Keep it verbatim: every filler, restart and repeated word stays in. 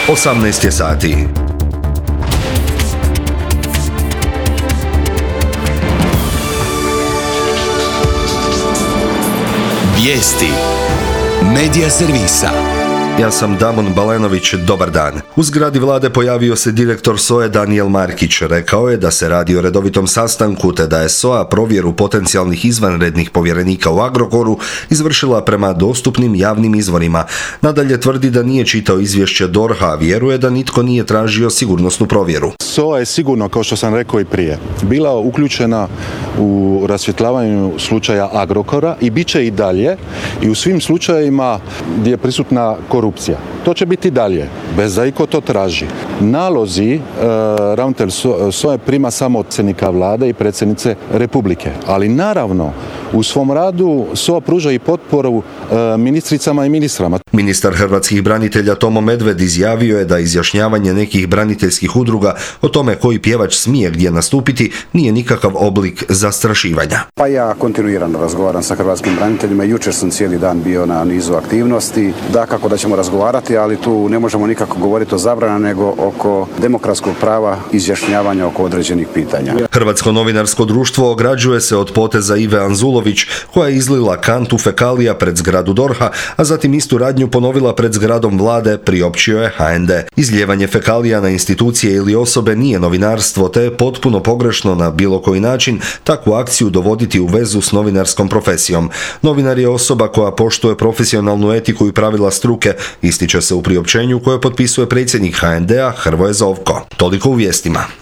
osamnaest je sati. Vijesti Medija servisa. Ja sam Damon Balenović, dobar dan. U zgradi vlade pojavio se direktor S O A-e Danijel Markić. Rekao je da se radi o redovitom sastanku te da je S O A provjeru potencijalnih izvanrednih povjerenika u Agrokoru izvršila prema dostupnim javnim izvorima. Nadalje tvrdi da nije čitao izvješće D O R H-a, a vjeruje da nitko nije tražio sigurnosnu provjeru. S O A je sigurno, kao što sam rekao i prije, bila uključena u rasvjetljavanju slučaja Agrokora i bit će i dalje i u svim slučajevima gdje je prisutna korupcija. To će biti dalje, bez da iko to traži. Nalozi e, ravnatelj S O A prima samo od predsjednika vlade i predsjednice Republike, ali naravno u svom radu S O A pruža i potporu e, ministricama i ministrama. Ministar hrvatskih branitelja Tomo Medved izjavio je da izjašnjavanje nekih braniteljskih udruga o tome koji pjevač smije gdje nastupiti nije nikakav oblik zastrašivanja. Pa ja kontinuirano razgovaram sa hrvatskim braniteljima. Jučer sam cijeli dan bio na nizu aktivnosti. Dakako da ćemo razgovarati, ali tu ne možemo nikako govoriti o zabrana, nego oko demokratskog prava izjašnjavanja oko određenih pitanja. Hrvatsko novinarsko društvo ograđuje se od poteza Ive Anzulović, koja je izlila kantu fekalija pred zgradu D O R H-a, a zatim istu radnju ponovila pred zgradom vlade, priopćio je H N D. Izlijevanje fekalija na institucije ili osobe nije novinarstvo, te je potpuno pogrešno na bilo koji način takvu akciju dovoditi u vezu s novinarskom profesijom. Novinar je osoba koja poštuje profesionalnu etiku i pravila struke, ističe se u priopćenju koje potpisuje predsjednik H N D-a Hrvoje Zovko. Toliko u vijestima.